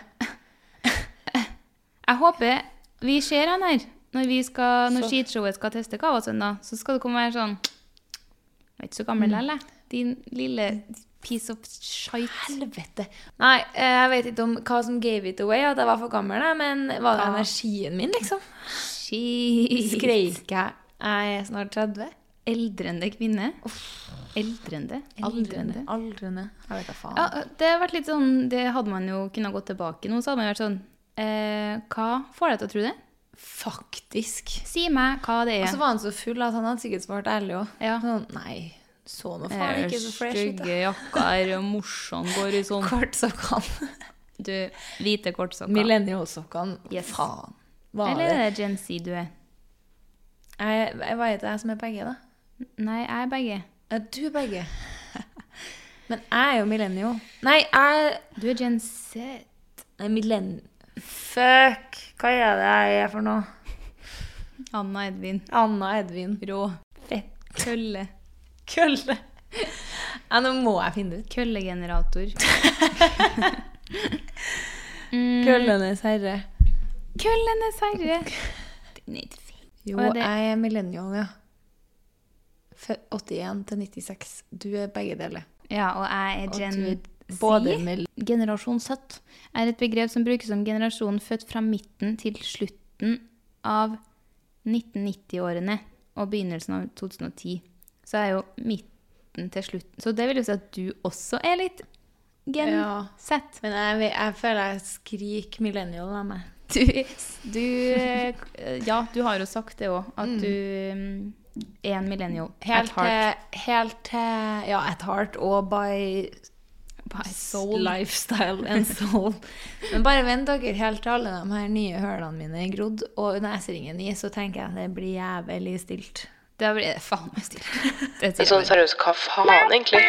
Jeg håper vi ser han her. Når skitshowet skal teste Kavasund da, så skal det komme være sånn, jeg vet ikke så gammel eller? Din lille piece of shit. Helvete. Nei, jeg vet ikke om hva som gave it away, at jeg var for gammel, men var det energien min, liksom? Shit. Skreik jeg snart 30? Eldrende kvinne. Aldrende. Jeg vet da faen. Ja, det har vært litt sånn, det hadde man jo kunnet gå tilbake nå, så hadde man vært sånn, hva får deg til å tro det? Faktisk. Si meg hva det Og så var han så full at han hadde sikkert svart ærlig også. Ja. Sånn, nei, så noe faen ikke så fresh ut. Stygge jakker, og morsan går i sånn... Kortsokkene. Du, hvite kortsokker. Millennialsokkene. Yes. Faen. Eller er det Gen Z du er? Jeg vet det, jeg som er begge da. Nei, jeg er begge. Du er begge. Men jeg er jo millennial. Nei, du er Gen Z. Nei, Fuck, hva er det jeg er for noe? Anna Edvin. Rå. Fett. Kølle. Ja, nå må jeg finne det ut. Køllegenerator. Køllenes herre. Køllenes herre. Jo, jeg er millennial, ja. 81 til 96. Du er begge deler. Ja, og jeg er Gen Z. Generasjon Z er et begrep som brukes som generasjon født fra midten til slutten av 1990-årene og begynnelsen av 2010. Så er jo midten til slutten. Så det vil jo si at du også er litt Gen Z. Men jeg føler jeg skriker millennial av meg. Ja, du har jo sagt det også, at du er en millennial. Helt til, ja, at heart og by soul. Lifestyle and soul. Men bare vent dere helt til alle de her nye hølene mine er grodd, og neseringen i, så tenker jeg at det blir jævlig stilt. Det blir faen meg stilt. Det er sånn seriøst, hva faen egentlig?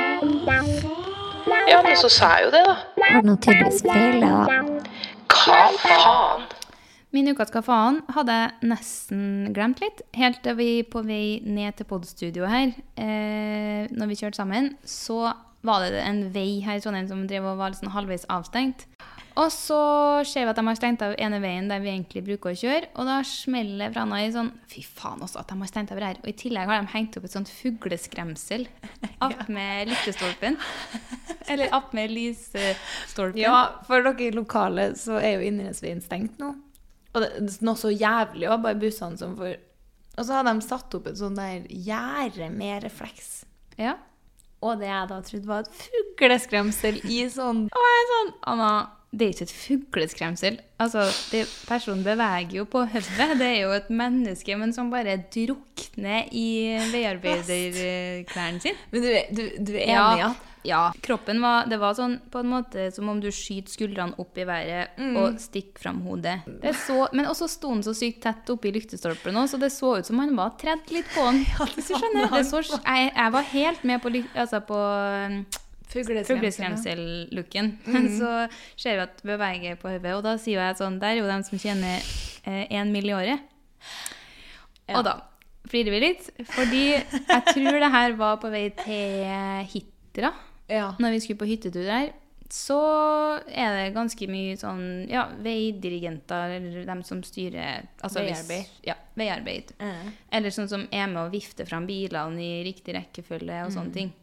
Ja, men så sa jeg jo det da. Har du noe tydeligvis feil, da? Hva faen? Min ukas kafaen hadde jeg nesten glemt litt. Helt da vi på vei ned til poddstudio her, når vi kjørte sammen, så var det en vei her i Trondheim som drev og var sånn halvveis avstengt. Og så ser vi at de har stengt av ene veien der vi egentlig bruker å kjøre, og da smeller fra i sånn, fy faen også at de har stengt av her. Og i tillegg har de hengt opp et sånt fugleskremsel opp med lyktestolpen. Eller opp med lysstolpen. Ja, for dere lokale så jo Innlandsveien stengt nå. Og det er noe så jævlig også, bare bussene som får... Og så hadde de satt opp et sånt der gjerde med refleks. Ja. Og det jeg da trodde var et fugleskremsel i sånn... Og jeg sånn, Anna, det ikke et fugleskremsel. Altså, personen beveger jo på høvet. Det jo et menneske, men som bare drukner i veiarbeiderklærne sin. Men du enig i at... Ja, kroppen det var sånn på en måte som om du skyter skuldrene opp i været og stikker fram hodet. Men også sto han så sykt tett oppe i lyktestolpen også, så det så ut som han var tredd litt på han. Hvis du skjønner, jeg var helt med på fugleskremsel-looken. Så ser vi at vi beveger på høyet, og da sier jeg sånn, der jo dem som tjener 1 mill. I året. Ja. Og da flirer vi litt, fordi jeg tror det her var på vei til Hitra. Ja. Når vi skulle på hyttetur der, så det ganske mye sånn, ja, veidirigenter, eller dem som styrer altså veiarbeid. Eller sånn som med å vifte fram bilene i riktig rekkefølge og sånne ting.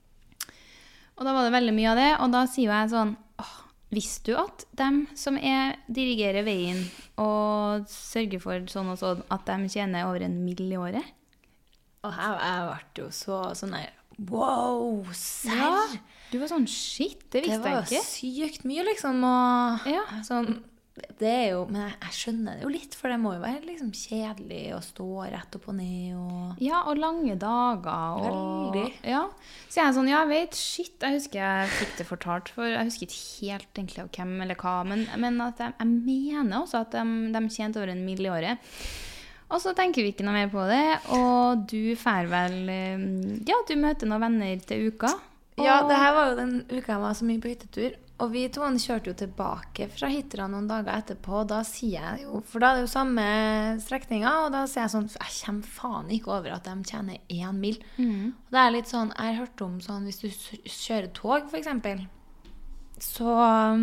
Og da var det veldig mye av det, og da sier jeg sånn, visste du at dem som dirigerer veien og sørger for sånn og sånn, at de tjener over 1 mill. I året? Og jeg ble jo sånn her, wow, serr? Ja, du var sånn, shit, det visste jeg ikke. Det var sykt mye, liksom, og ja. Sånn, det jo, men jeg skjønner det jo litt, for det må jo være liksom kjedelig å stå rett opp og ned, og... Ja, og lange dager, og... Veldig. Ja, så jeg sånn, ja, jeg vet, shit, jeg husker jeg fikk det fortalt, for jeg husker ikke helt egentlig av hvem eller hva, men at jeg mener også at de tjente over 1 mill. I året. Og så tenker vi ikke noe mer på det, og du fer vel, ja, du møter noen venner til uka. Og... Ja, det her var jo den uka jeg var så mye på hyttetur, og vi to kjørte jo tilbake fra Hitra noen dager etterpå, og da sier jeg jo, for da det jo samme strekninger, og da sier jeg sånn, jeg kommer faen ikke over at de tjener 1 mill. Og det litt sånn, jeg har hørt om sånn, hvis du kjører tog for eksempel, så,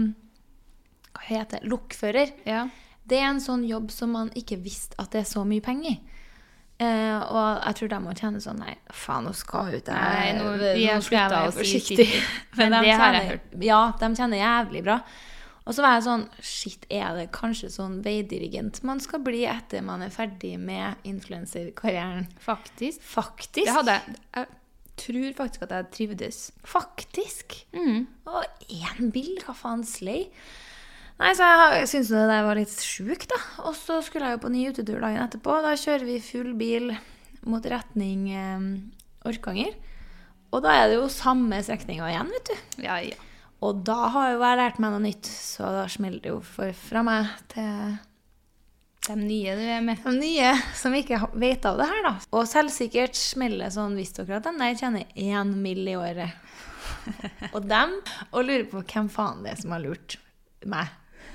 hva heter det, lokfører, ja. Det en sånn jobb som man ikke visste at det så mye penger i. Og jeg tror de må tjene sånn, nei, faen, nå skal ut Nei, vi har sluttet å si forsiktig. Men det har jeg hørt. Ja, de tjener jævlig bra. Og så var jeg sånn, shit, det kanskje sånn veidirigent man skal bli etter man ferdig med influencer-karrieren? Faktisk. Faktisk? Det hadde jeg tror faktisk at jeg trivdes. Faktisk? Og 1 bil, hva faen slay? Nei, så jeg synes det der var litt sjukt da. Og så skulle jeg jo på ny utetur dagen etterpå. Da kjører vi full bil mot retning Orkanger. Og da det jo samme strekninger igjen, vet du. Ja, ja. Og da har jo jeg lært meg noe nytt, så da smeller det jo fra meg til de nye du med. De nye som ikke vet av det her da. Og selvsikkert smeller sånn, visste dere at de der tjener 1 mill. I året. Og lurer på hvem faen det som har lurt meg.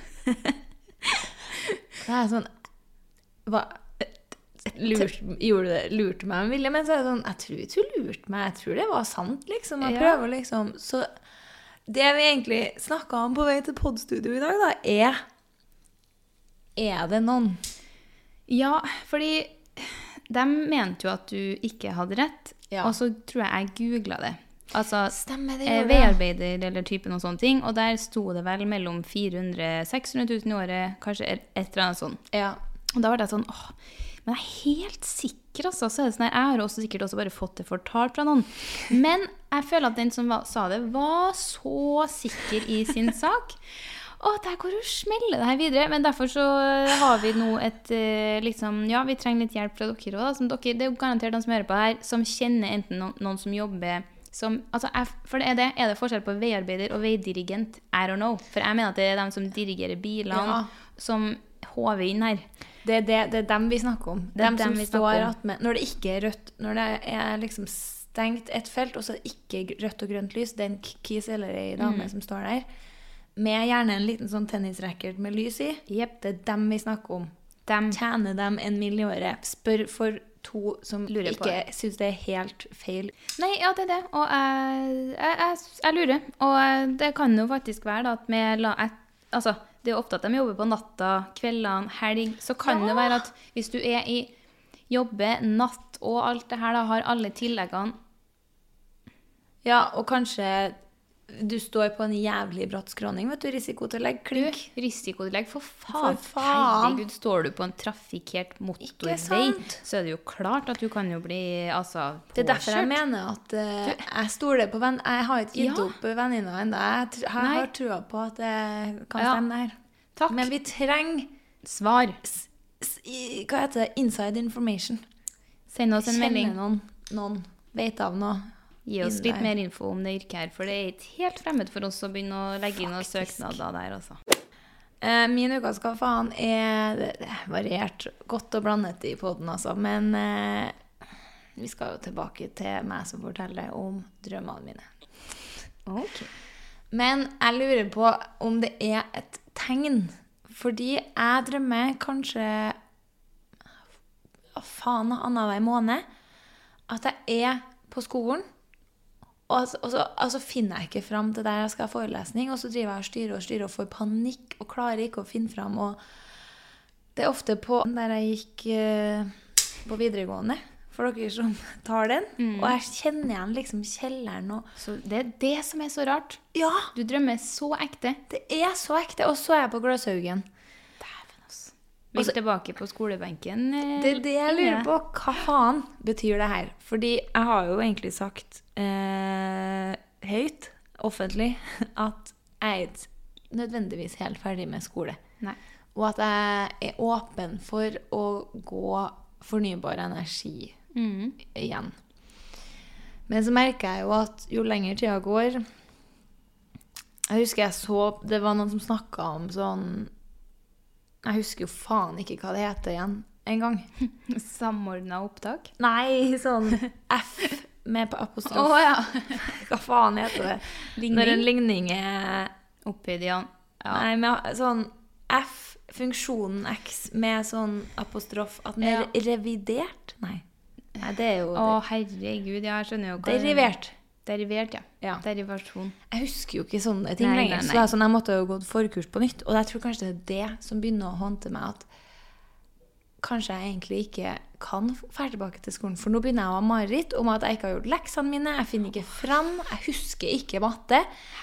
Det sånn lurte meg med vilje, men så det sånn, jeg tror ikke du lurte meg, jeg tror det var sant liksom, jeg prøver liksom, så det vi egentlig snakket om på vei til poddstudio i dag da, det noen? Ja, fordi de mente jo at du ikke hadde rett, og så tror jeg googlet det. Altså, veiarbeider eller typen og sånne ting, og der sto det vel mellom 400-600 000 I året, kanskje et eller annet sånn. Ja. Og da var det sånn, men jeg helt sikker, altså, så det sånn her, jeg har også sikkert også bare fått det fortalt fra noen. Men jeg føler at den som sa det var så sikker I sin sak. Der går du smelle det her videre, men derfor så har vi nå liksom, ja, vi trenger litt hjelp fra dere også, som dere, det jo garantert de som hører på her, som kjenner enten noen som jobber altså, for det forskjell på veiarbeider og veidirigent? I don't know. For jeg mener at det de som dirigerer bilene, som håver inn her. Det dem vi snakker om. Det dem som står at med, når det ikke rødt, når det liksom stengt et felt, og så ikke rødt og grønt lys, den kis eller en dame som står der, med gjerne en liten sånn tennisracket med lys i. Jep. Det dem vi snakker om. Tjener dem 1 mill. I året. Spør for 2 som lurer på ikke synes det helt feil. Nei, ja, det. Og jeg lurer. Og det kan jo faktisk være da, at altså, det er jo ofte at de jobber på natta, kveldene, helg. Så kan det være at hvis du er i jobbe, natt og alt det her, da har alle tilleggene. Ja, og kanskje du står på en jævlig bratt skråning, vet du, risikotillegg, klink. Risikotillegg, for faen. Herregud, står du på en trafikert motorvei, så er det jo klart at du kan jo bli, altså, påkjørt. Det er derfor jeg mener at jeg stoler på jeg har ikke gitt opp venninna enda. Jeg har trua på at det kan stemme der. Takk. Men vi trenger svar. Hva heter det? Inside information. Send oss en melding. Noen vet av noe. Gi oss litt mer info om det yrket her, for det er ikke helt fremmed for oss å begynne å legge inn noen søknader der, altså. Min ukas hva faen er variert, godt og blandet i podden, altså. Men vi skal jo tilbake til meg som forteller om drømmene mine. Ok. Men jeg lurer på om det er et tegn, fordi jeg drømmer kanskje annenhver måned at jeg er på skolen, og så finner jeg ikke frem til der jeg skal ha forelesning, og så driver jeg og styrer og får panikk og klarer ikke å finne frem. Og det er ofte på der jeg gikk på videregående, for dere som tar den, og jeg kjenner igjen liksom kjelleren. Så det er det som er så rart. Ja! Du drømmer så ekte. Det er så ekte, og så er jeg på Gløshaugen. Vi er tilbake på skolebenken. Det er det jeg lurer på. Hva faen betyr det her? Fordi jeg har jo egentlig sagt høyt, offentlig, at jeg er ikke nødvendigvis helt ferdig med skole. Nei. Og at jeg er åpen for å gå fornybar energi igjen. Men så merker jeg jo at jo lenger tida går, jeg husker jeg så, det var noen som snakket om sånn, jeg husker jo faen ikke hva det heter igjen en gang. Samordnet opptak? Nei, sånn F med på apostrof. Ja. Hva faen heter det? Ligning. Når en ligning er opphøyd igjen. Ja. Nei, med sånn F, funksjonen X med sånn apostrof, at den er revidert? Nei, det er jo... Herregud, jeg skjønner jo hva... Derivert. Derivert, ja. Derivasjon. Jeg husker jo ikke sånne ting lenger. Så det er sånn, jeg måtte jo gå forkurs på nytt. Og jeg tror kanskje det er det som begynner å håndte meg, at kanskje jeg egentlig ikke kan fære tilbake til skolen. For nå begynner jeg å ha mareritt om at jeg ikke har gjort leksene mine. Jeg finner ikke frem. Jeg husker ikke matte.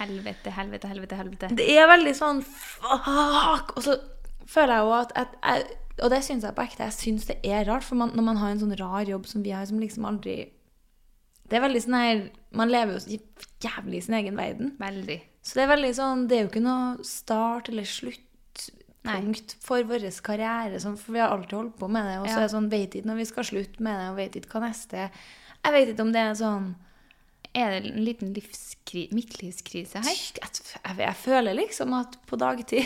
Helvete. Det er veldig sånn, fuck! Og så føler jeg jo at og det synes jeg på ekte, jeg synes det er rart. For når man har en sånn rar jobb som vi har, som liksom aldri... Det er veldig sånn her, man lever jo jævlig i sin egen verden. Veldig. Så det er veldig sånn, det er jo ikke noe start eller sluttpunkt for vår karriere, for vi har alltid holdt på med det, og så er det sånn, vet ikke når vi skal slutte med det, og vet ikke hva neste er. Jeg vet ikke om det er sånn... Er det en liten midtlivskrise her? Jeg føler liksom at på dagtid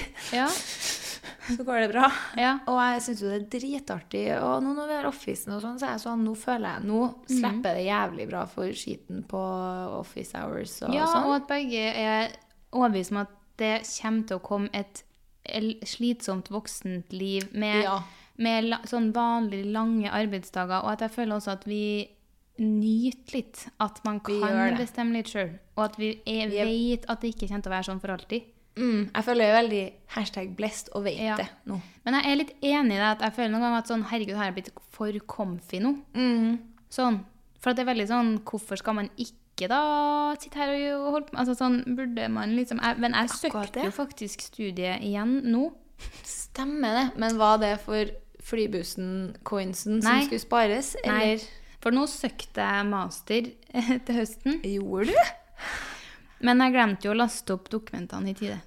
så går det bra. Ja. Og jeg synes jo det er dritartig. Og nå når vi har officen og sånn, så er jeg sånn, nå føler jeg, nå slipper det jævlig bra for skiten på office hours og sånn. Ja, og at begge er overbevist om at det kommer til å komme et slitsomt voksent liv med sånn vanlig lange arbeidsdager, og at jeg føler også at vi nyter litt at man kan bestemme litt selv, og at vi vet at det ikke kommer til å være sånn for alltid. Jeg føler jo veldig #blessed og vet det nå. Men jeg er litt enig i det, at jeg føler noen ganger at sånn, herregud, har jeg blitt for comfy nå? Sånn, for at det er veldig sånn, hvorfor skal man ikke da sitte her og holde på? Altså sånn, burde man liksom... Men jeg søkte jo faktisk studiet igjen nå. Stemmer det. Men var det for flybussen, coinsen som skulle spares? Eller? Nei. For nå søkte jeg master til høsten. Gjorde du? Men jeg glemte jo å laste opp dokumentene i tide.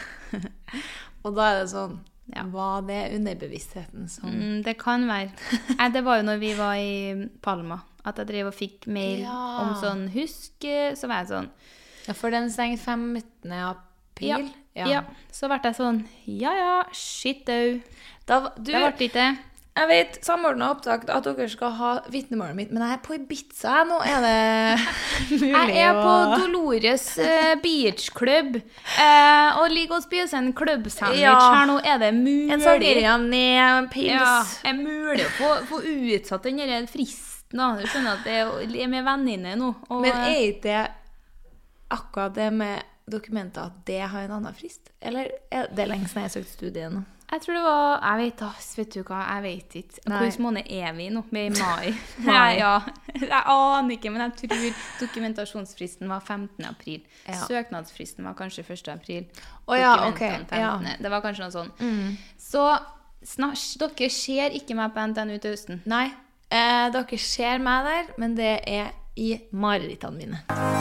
Og da er det sånn, var det underbevisstheten som... det kan være. Det var jo når vi var i Palma, at jeg drev og fikk mail om sånn, husk, så var jeg sånn... Ja, for den stengte 15. april. Ja, så ble jeg sånn, shit, det ble ikke det. Jeg vet, Samordnet opptak at dere skal ha vitnemålet mitt, men jeg er på Ibiza nå. Er det mulig Jeg er på Dolores Beach Club og ligger og spiser en klubbsandwich her nå. Er det mulig? En sangria ned, pils. Ja, er mulig å få utsatt den der fristen da. Du skjønner at det er med venninne nå. Og, men er ikke det akkurat det med dokumenter at det har en annen frist? Eller er det lenge siden jeg har søkt studiet nå? Jeg tror det var, vet du hva, jeg vet ikke. Hvordan måned er vi nå? Vi er i mai. Jeg aner ikke, men jeg tror dokumentasjonsfristen var 15. april. Ja. Søknadsfristen var kanskje 1. april. Okay. 15. Det var kanskje noe sånn. Så dere ser ikke meg på NTNU til høsten? Nei, dere ser meg der, men det er i marerittene mine.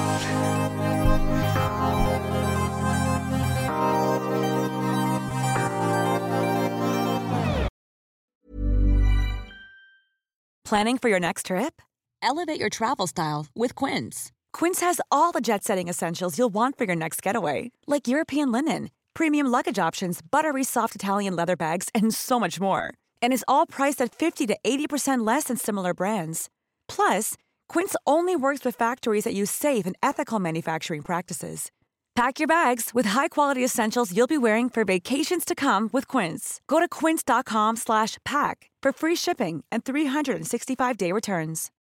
Planning for your next trip? Elevate your travel style with Quince. Quince has all the jet-setting essentials you'll want for your next getaway, like European linen, premium luggage options, buttery soft Italian leather bags, and so much more. And is all priced at 50 to 80% less than similar brands. Plus, Quince only works with factories that use safe and ethical manufacturing practices. Pack your bags with high-quality essentials you'll be wearing for vacations to come with Quince. Go to quince.com/pack for free shipping and 365-day returns.